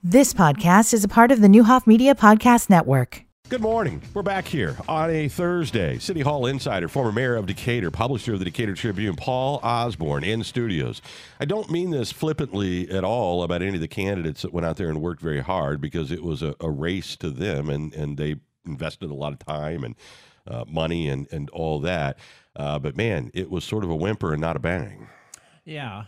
This podcast is a part of the Newhoff Media Podcast Network. Good morning. We're back here on a Thursday. City Hall insider, former mayor of Decatur, publisher of the Decatur Tribune, Paul Osborne, in studios. I don't mean this flippantly at all about any of the candidates that went out there and worked very hard, because it was a race to them, and they invested a lot of time and money and all that. But, man, it was sort of a whimper and not a bang. Yeah,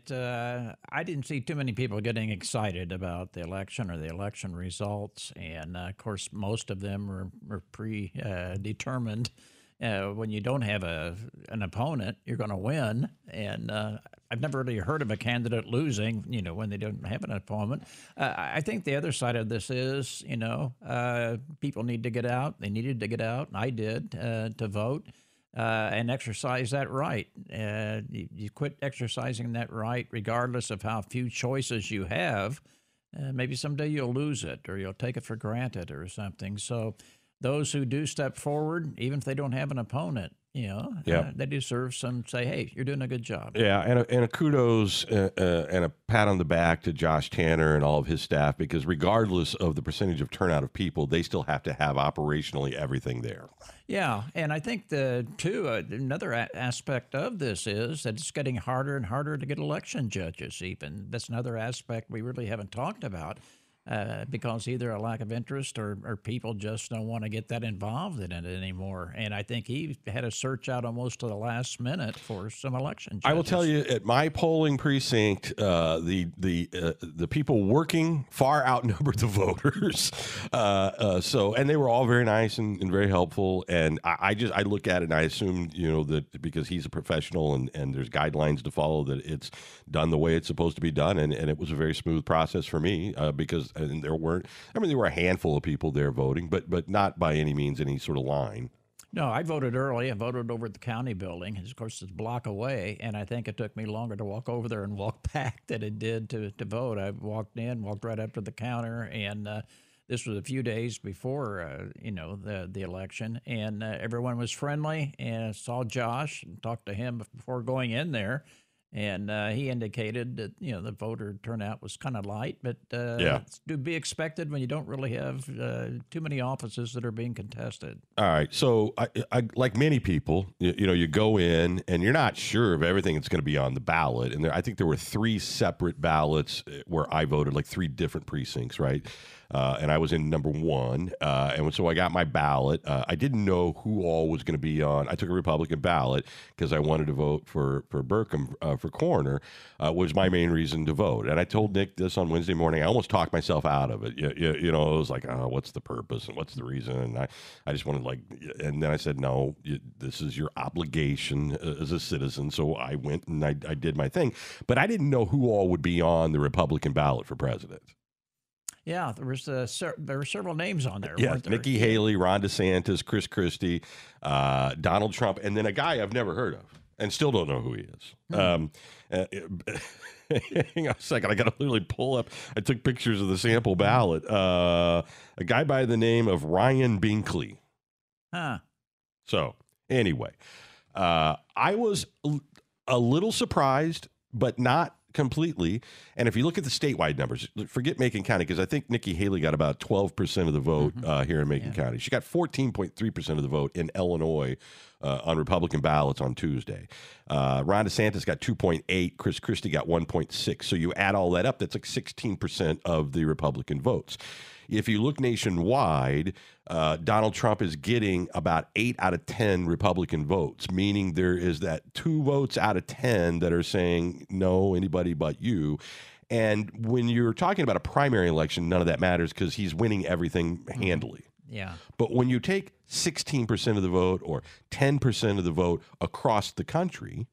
I didn't see too many people getting excited about the election or the election results, and of course, most of them were predetermined. When you don't have an opponent, you're going to win, and I've never really heard of a candidate losing, when they don't have an opponent. I think the other side of this is, people need to get out. They needed to get out, and I did, to vote. And exercise that right. You quit exercising that right, regardless of how few choices you have. Maybe someday you'll lose it, or you'll take it for granted or something. So those who do step forward, even if they don't have an opponent, they deserve say, hey, you're doing a good job. Yeah, and a kudos and a pat on the back to Josh Tanner and all of his staff, because regardless of the percentage of turnout of people, they still have to have operationally everything there. Yeah, and I think another aspect of this is that it's getting harder and harder to get election judges even. That's another aspect we really haven't talked about. Because either a lack of interest or people just don't want to get that involved in it anymore. And I think he had a search out almost to the last minute for some election judges. I will tell you, at my polling precinct, the people working far outnumbered the voters. And they were all very nice and very helpful. And I look at it and I assume, that because he's a professional and there's guidelines to follow, that it's done the way it's supposed to be done. And it was a very smooth process for me because there were a handful of people there voting, but not by any means any sort of line. No, I voted early. I voted over at the county building. Of course, it's a block away, and I think it took me longer to walk over there and walk back than it did to vote. I walked right up to the counter, and this was a few days before, the election, and everyone was friendly. And I saw Josh and talked to him before going in there. And he indicated that, the voter turnout was kind of light, but it's to be expected when you don't really have too many offices that are being contested. All right. So I like many people, you go in and you're not sure of everything that's going to be on the ballot. And I think there were 3 separate ballots where I voted, like 3 different precincts, right? And I was in number 1. And so I got my ballot. I didn't know who all was going to be on. I took a Republican ballot because I wanted to vote for Burkham for coroner, was my main reason to vote. And I told Nick this on Wednesday morning. I almost talked myself out of it. It was like, oh, what's the purpose and what's the reason? And I just wanted and then I said, no, this is your obligation as a citizen. So I went and I did my thing. But I didn't know who all would be on the Republican ballot for president. Yeah, there were several names on there. Yeah, Nikki Haley, Ron DeSantis, Chris Christie, Donald Trump, and then a guy I've never heard of and still don't know who he is. Hang on a second. I got to literally pull up. I took pictures of the sample ballot. A guy by the name of Ryan Binkley. Huh. So, anyway, I was a little surprised, but not completely. And if you look at the statewide numbers, forget Macon County, because I think Nikki Haley got about 12% of the vote here in Macon County. She got 14.3% of the vote in Illinois on Republican ballots on Tuesday. Ron DeSantis got 2.8. Chris Christie got 1.6. So you add all that up, that's like 16% of the Republican votes. If you look nationwide, Donald Trump is getting about 8 out of 10 Republican votes, meaning there is that 2 votes out of 10 that are saying, no, anybody but you. And when you're talking about a primary election, none of that matters because he's winning everything handily. Yeah. But when you take 16% of the vote or 10% of the vote across the country,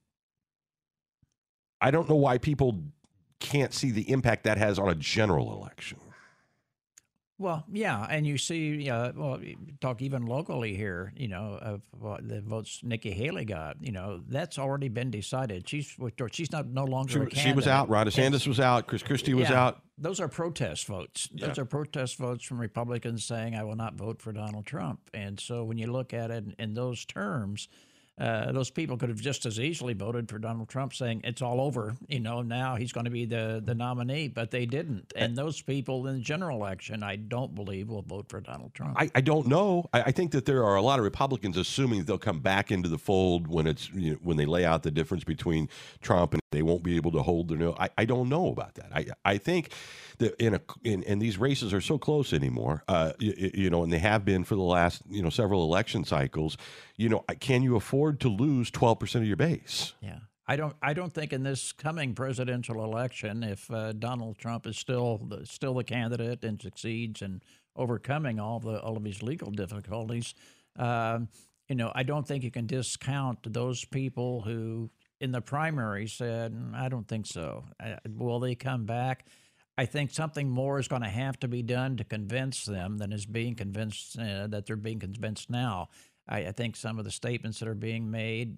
I don't know why people can't see the impact that has on a general election. Well, yeah, and you see, talk even locally here, of the votes Nikki Haley got, that's already been decided. She's no longer a candidate. She was out. Ron DeSantis was out. Chris Christie was out. Those are protest votes. Those are protest votes from Republicans saying, I will not vote for Donald Trump. And so when you look at it in those terms, those people could have just as easily voted for Donald Trump, saying it's all over. Now he's going to be the nominee, but they didn't. And those people in the general election, I don't believe will vote for Donald Trump. I don't know. I think that there are a lot of Republicans assuming that they'll come back into the fold when when they lay out the difference between Trump and they won't be able to hold their nose. I don't know about that. I think that in these races are so close anymore, and they have been for the last several election cycles. Can you afford to lose 12% of your base? Yeah. I don't think in this coming presidential election, if Donald Trump is still the candidate and succeeds in overcoming all of his legal difficulties, I don't think you can discount those people who in the primary said, I don't think so. Will they come back? I think something more is going to have to be done to convince them than is being convinced that they're being convinced now. I think some of the statements that are being made,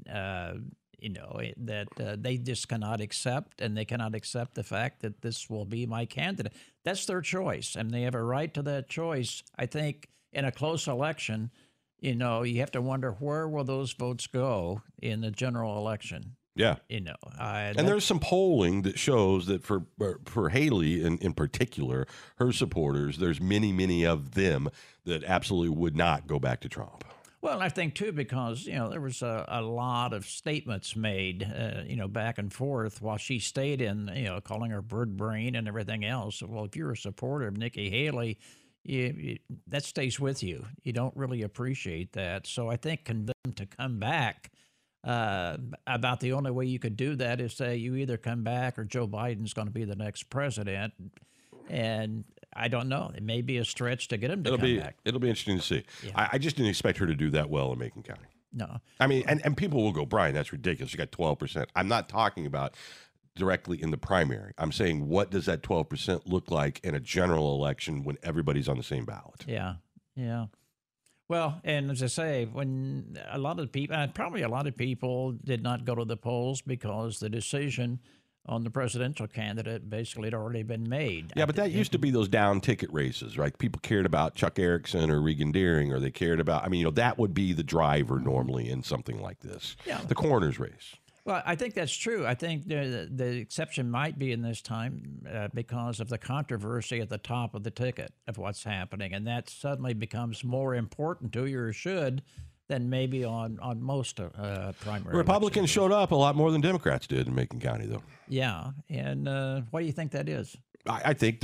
that they just cannot accept, and they cannot accept the fact that this will be my candidate. That's their choice, and they have a right to that choice. I think in a close election, you have to wonder where will those votes go in the general election. Yeah. And there's some polling that shows that for Haley in particular, her supporters, there's many of them that absolutely would not go back to Trump. Well, I think, too, because, there was a lot of statements made, back and forth while she stayed in, calling her bird brain and everything else. Well, if you're a supporter of Nikki Haley, that stays with you. You don't really appreciate that. So I think convince them to come back. About the only way you could do that is say you either come back or Joe Biden's going to be the next president. And I don't know. It may be a stretch to get him to come back. It'll be interesting to see. Yeah. I just didn't expect her to do that well in Macon County. No. I mean, and people will go, Brian, that's ridiculous. You got 12%. I'm not talking about directly in the primary. I'm saying, what does that 12% look like in a general election when everybody's on the same ballot? Yeah. Well, and as I say, when a lot of people did not go to the polls because the decision on the presidential candidate basically had already been made. Yeah, but that used to be those down ticket races, right? People cared about Chuck Erickson or Regan Deering, or they cared about, that would be the driver normally in something like this. Yeah. The coroner's race. Well, I think that's true. I think the exception might be in this time because of the controversy at the top of the ticket of what's happening. And that suddenly becomes more important to you, or should, than maybe on most primary. Republicans showed up a lot more than Democrats did in Macon County, though. Yeah. And why do you think that is? I think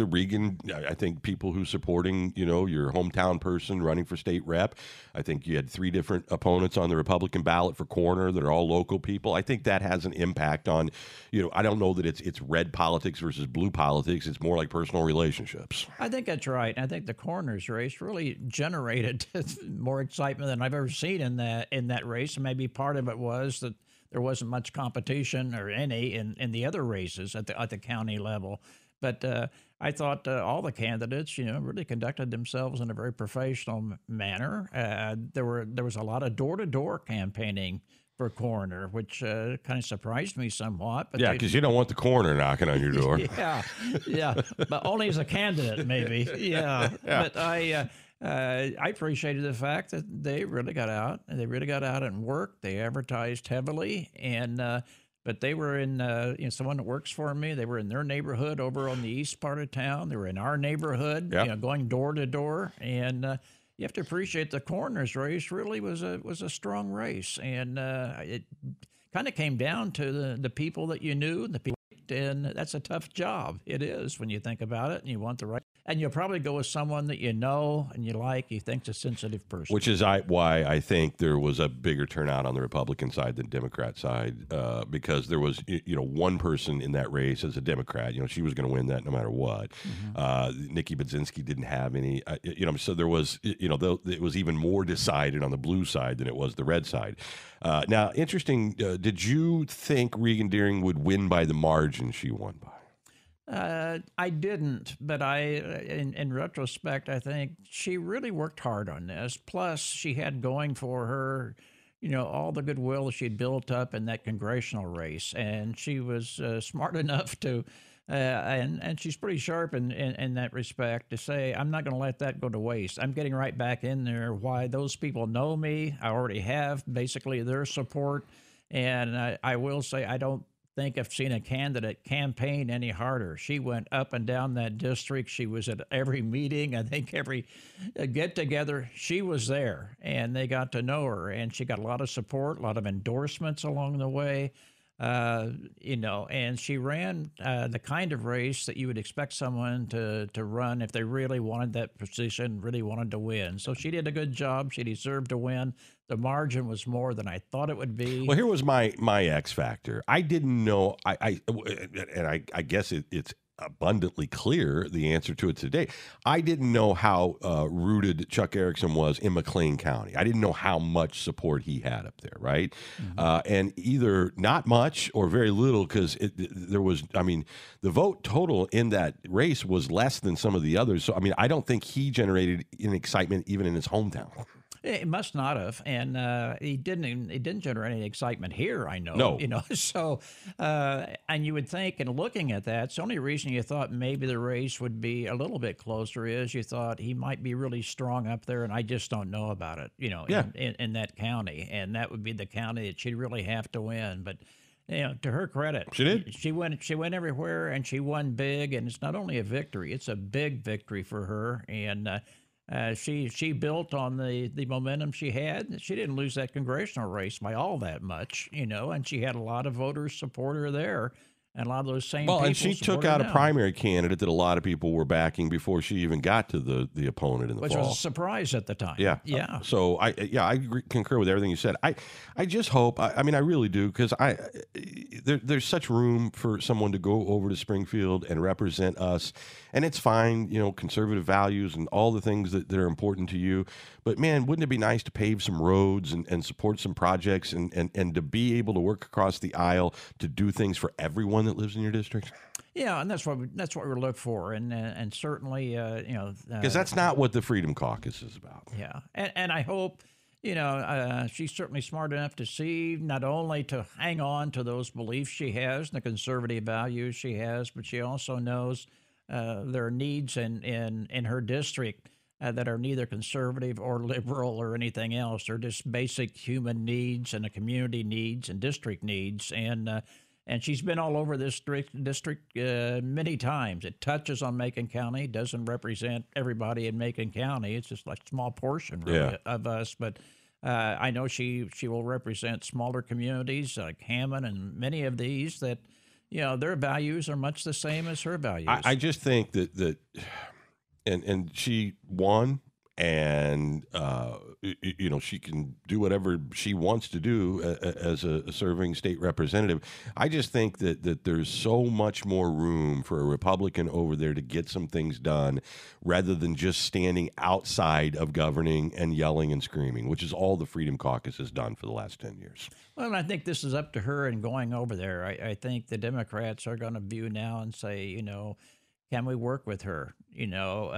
I think people who supporting, your hometown person running for state rep. I think you had 3 different opponents on the Republican ballot for coroner that are all local people. I think that has an impact on, I don't know that it's red politics versus blue politics. It's more like personal relationships. I think that's right. I think the coroner's race really generated more excitement than I've ever seen in that race. And maybe part of it was that there wasn't much competition or any in the other races at the county level. But I thought all the candidates, really conducted themselves in a very professional manner. There was a lot of door-to-door campaigning for coroner, which kind of surprised me somewhat. But yeah, because you don't want the coroner knocking on your door. yeah, but only as a candidate, maybe. Yeah. But I appreciated the fact that they really got out. They really got out and worked. They advertised heavily, and but they were in, someone that works for me. They were in their neighborhood over on the east part of town. They were in our neighborhood, going door to door. And you have to appreciate the coroner's race really was a strong race. And it kind of came down to the people that you knew, the people, and that's a tough job. It is when you think about it, and you want the right. And you'll probably go with someone that you know and you like, you think's a sensitive person. Which is why I think there was a bigger turnout on the Republican side than Democrat side, because there was, one person in that race as a Democrat. She was going to win that no matter what. Mm-hmm. Nikki Budzinski didn't have any, so there was, it was even more decided on the blue side than it was the red side. Now, interesting, did you think Regan Deering would win by the margin she won by? I didn't, but in retrospect, I think she really worked hard on this. Plus, she had going for her, all the goodwill she'd built up in that congressional race, and she was smart enough to And she's pretty sharp in that respect to say, I'm not going to let that go to waste. I'm getting right back in there. Why? Those people know me. I already have basically their support. And I will say, I don't think I've seen a candidate campaign any harder. She went up and down that district. She was at every meeting. I think every get together, she was there, and they got to know her. And she got a lot of support, a lot of endorsements along the way. And she ran the kind of race that you would expect someone to run if they really wanted that position, really wanted to win. So she did a good job. She deserved to win. The margin was more than I thought it would be. Well, here was my X factor. I didn't know. I guess it's abundantly clear the answer to it today. I didn't know how rooted Chuck Erickson was in McLean County. I didn't know how much support he had up there, right? Mm-hmm. And either not much or very little, because there was, I mean, the vote total in that race was less than some of the others. So, I mean, I don't think he generated an excitement even in his hometown. It must not have, and it didn't generate any excitement here. I know, no. So, and you would think, and looking at that, it's the only reason you thought maybe the race would be a little bit closer is you thought he might be really strong up there, and I just don't know about it. In that county, and that would be the county that she'd really have to win, but. To her credit, she did. She went everywhere, and she won big. And it's not only a victory; it's a big victory for her. And she built on the momentum she had. She didn't lose that congressional race by all that much, and she had a lot of voters support her there. And a lot of those same people. Well, and she took out a primary candidate that a lot of people were backing before she even got to the opponent in the fall. Which was a surprise at the time. Yeah. So I concur with everything you said. I just hope. I mean, I really do, because there's such room for someone to go over to Springfield and represent us, and it's fine. Conservative values and all the things that are important to you. But man, wouldn't it be nice to pave some roads and support some projects and to be able to work across the aisle to do things for everyone that lives in your district? Yeah, and that's what we look for, and certainly because that's not what the Freedom Caucus is about. Yeah, and I hope she's certainly smart enough to see not only to hang on to those beliefs she has and the conservative values she has, but she also knows there are needs in her district that are neither conservative or liberal or anything else. They're just basic human needs and the community needs and district needs. And she's been all over this district many times. It touches on Macon County, doesn't represent everybody in Macon County. It's just like a small portion really of us. But I know she will represent smaller communities like Hammond and many of these that, their values are much the same as her values. I just think that and she won, and she can do whatever she wants to do as a serving state representative. I just think that there's so much more room for a Republican over there to get some things done, rather than just standing outside of governing and yelling and screaming, which is all the Freedom Caucus has done for the last 10 years. Well, I think this is up to her and going over there. I think the Democrats are going to view now and say, can we work with her? Is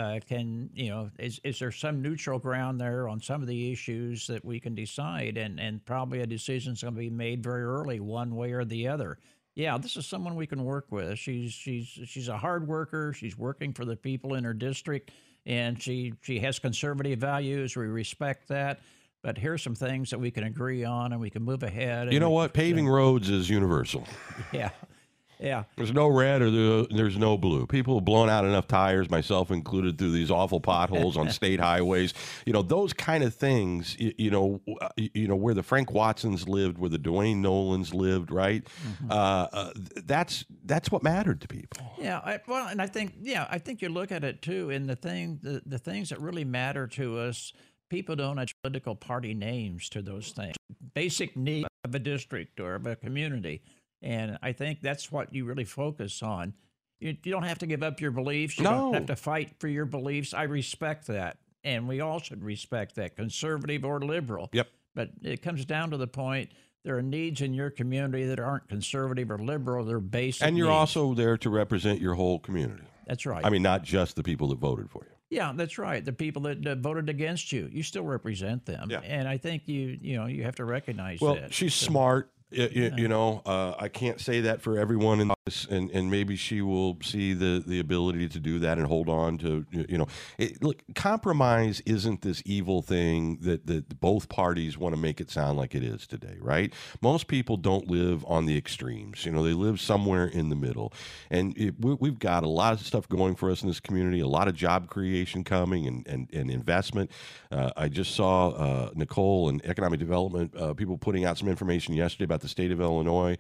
there some neutral ground there on some of the issues that we can decide? And probably a decision's going to be made very early, one way or the other. Yeah, this is someone we can work with. She's a hard worker. She's working for the people in her district, and she has conservative values. We respect that. But here's some things that we can agree on, and we can move ahead. You know what? Paving roads is universal. Yeah. Yeah. There's no red or there's no blue. People have blown out enough tires, myself included, through these awful potholes on state highways. Those kind of things, where the Frank Watsons lived, where the Dwayne Nolans lived, right? Mm-hmm. That's what mattered to people. Yeah. I think you look at it too, and the things that really matter to us, people don't have political party names to those things. Basic need of a district or of a community. And I think that's what you really focus on. You don't have to give up your beliefs. You don't have to fight for your beliefs. I respect that. And we all should respect that, conservative or liberal. Yep. But it comes down to the point, there are needs in your community that aren't conservative or liberal. They're basic And you're needs. Also there to represent your whole community. That's right. I mean, not just the people that voted for you. Yeah, that's right. The people that voted against you, you still represent them. Yeah. And I think you have to recognize that. Well, she's smart. I can't say that for everyone in and maybe she will see the ability to do that and hold on to, look, compromise isn't this evil thing that both parties want to make it sound like it is today, right? Most people don't live on the extremes. They live somewhere in the middle, and we've got a lot of stuff going for us in this community, a lot of job creation coming and investment. I just saw Nicole and Economic Development people putting out some information yesterday about the state of Illinois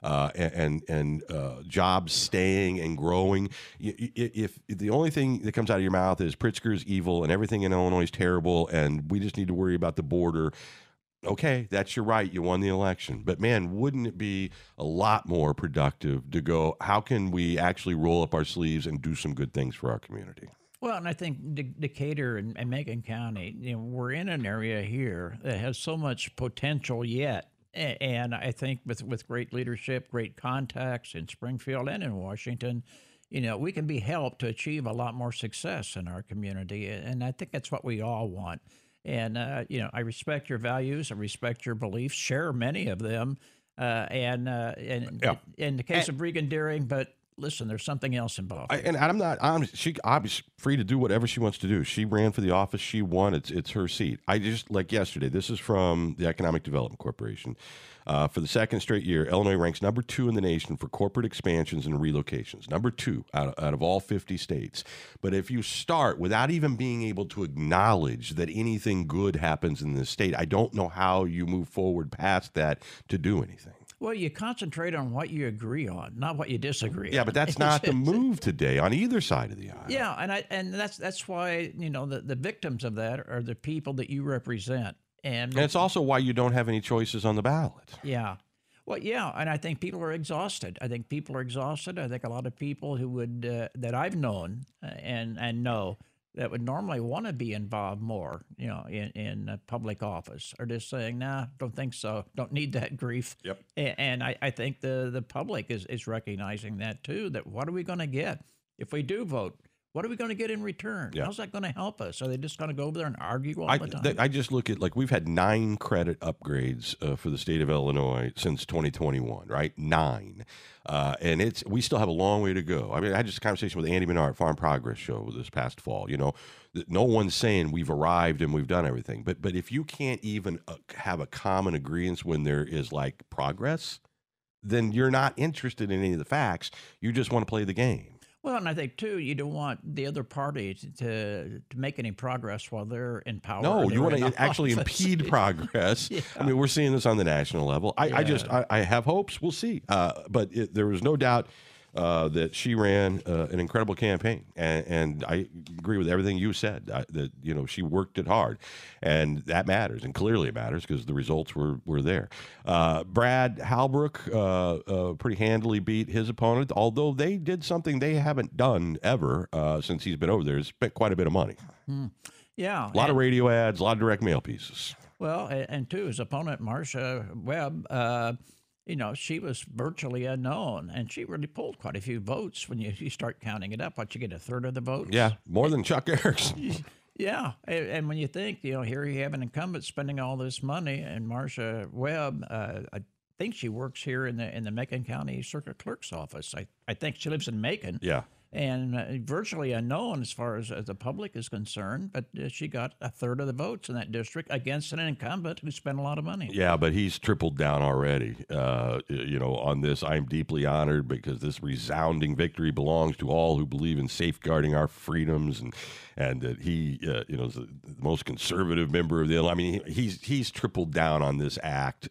and jobs staying and growing. If the only thing that comes out of your mouth is Pritzker's evil and everything in Illinois is terrible and we just need to worry about the border, okay, that's your right. You won the election. But man, wouldn't it be a lot more productive to go, how can we actually roll up our sleeves and do some good things for our community? Well, and I think Decatur and Macon County, we're in an area here that has so much potential yet. And I think with great leadership, great contacts in Springfield and in Washington, we can be helped to achieve a lot more success in our community. And I think that's what we all want. And, I respect your values. I respect your beliefs, share many of them. In the case of Regan Deering, but listen, there's something else involved. She's free to do whatever she wants to do. She ran for the office. She won. It's her seat. I just, like yesterday, this is from the Economic Development Corporation. For the second straight year, Illinois ranks number 2 in the nation for corporate expansions and relocations. Number 2 out of all 50 states. But if you start without even being able to acknowledge that anything good happens in this state, I don't know how you move forward past that to do anything. Well, you concentrate on what you agree on, not what you disagree on. Yeah, but that's not the move today on either side of the aisle. Yeah, and that's why the victims of that are the people that you represent, and it's also why you don't have any choices on the ballot. Yeah, well, yeah, and I think people are exhausted. I think a lot of people who would that I've known and know that would normally want to be involved more, in public office, are just saying, nah, don't think so. Don't need that grief. Yep. And I think the public is recognizing that too, that what are we going to get if we do vote? What are we going to get in return? Yeah. How's that going to help us? Are they just going to go over there and argue all the time? I just look at, we've had 9 credit upgrades for the state of Illinois since 2021, right? 9. And we still have a long way to go. I mean, I had just a conversation with Andy Menard, Farm Progress Show, this past fall. No one's saying we've arrived and we've done everything. But if you can't even have a common agreement when there is progress, then you're not interested in any of the facts. You just want to play the game. Well, and I think, too, you don't want the other party to make any progress while they're in power. No, you want to actually impede progress. Yeah. I mean, we're seeing this on the national level. I have hopes. We'll see. But there was no doubt that she ran an incredible campaign. And I agree with everything you said, that she worked it hard. And that matters. And clearly it matters because the results were there. Brad Halbrook pretty handily beat his opponent, although they did something they haven't done ever since he's been over there. Spent quite a bit of money. Yeah. A lot of radio ads, a lot of direct mail pieces. Well, and too, his opponent, Marcia Webb, she was virtually unknown, and she really pulled quite a few votes when you start counting it up. You get a third of the votes? Yeah, more than Chuck Erickson. Yeah, and when you think, here you have an incumbent spending all this money, and Marcia Webb, I think she works here in the Macon County Circuit Clerk's office. I think she lives in Macon. Yeah. And virtually unknown as far as the public is concerned, but she got a third of the votes in that district against an incumbent who spent a lot of money. Yeah, but he's tripled down already. On this, I'm deeply honored because this resounding victory belongs to all who believe in safeguarding our freedoms, and that he, is the most conservative member of the. I mean, he's tripled down on this act.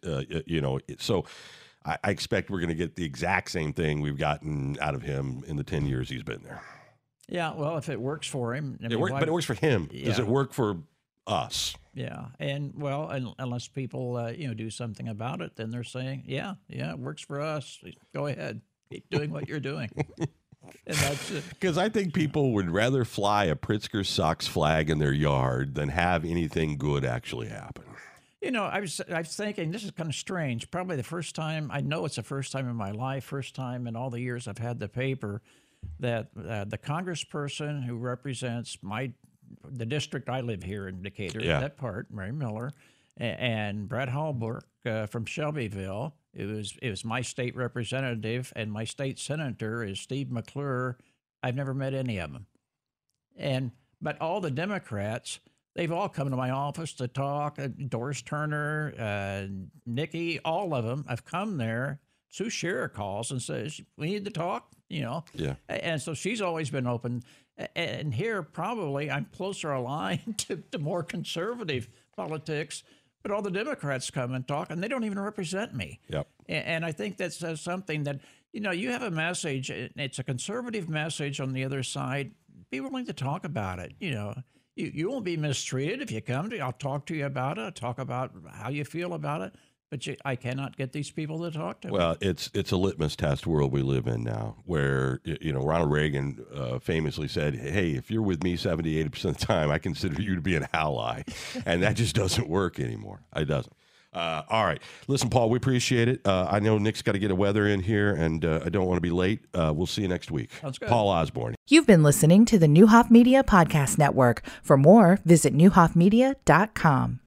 So. I expect we're going to get the exact same thing we've gotten out of him in the 10 years he's been there. Yeah, well, if it works for him. But it works for him. Yeah. Does it work for us? Yeah, and unless people, do something about it, then they're saying, yeah, it works for us. Go ahead. Keep doing what you're doing. And that's it. Because I think people would rather fly a Pritzker Sox flag in their yard than have anything good actually happen. I was thinking, this is kind of strange. Probably the first time, I know it's the first time in my life, first time in all the years I've had the paper, that the congressperson who represents the district I live here in Decatur, that part, Mary Miller, and Brad Halbrook from Shelbyville, It was my state representative, and my state senator is Steve McClure. I've never met any of them. But all the Democrats, they've all come to my office to talk. Doris Turner, Nikki, all of them have come there. Sue Scherer calls and says, we need to talk, Yeah. And so she's always been open. And here, probably, I'm closer aligned to more conservative politics. But all the Democrats come and talk, and they don't even represent me. Yep. And I think that says something that, you have a message. It's a conservative message on the other side. Be willing to talk about it. You won't be mistreated if you come to. I'll talk to you about it. I'll talk about how you feel about it. But I cannot get these people to talk to me. Well, it's a litmus test world we live in now, where Ronald Reagan famously said, "Hey, if you're with me 70-80% of the time, I consider you to be an ally," and that just doesn't work anymore. It doesn't. All right, listen, Paul, we appreciate it. I know Nick's got to get a weather in here, and I don't want to be late. We'll see you next week. Sounds good. Paul Osborne. You've been listening to the Neuhoff Media Podcast Network. For more, visit neuhoffmedia.com.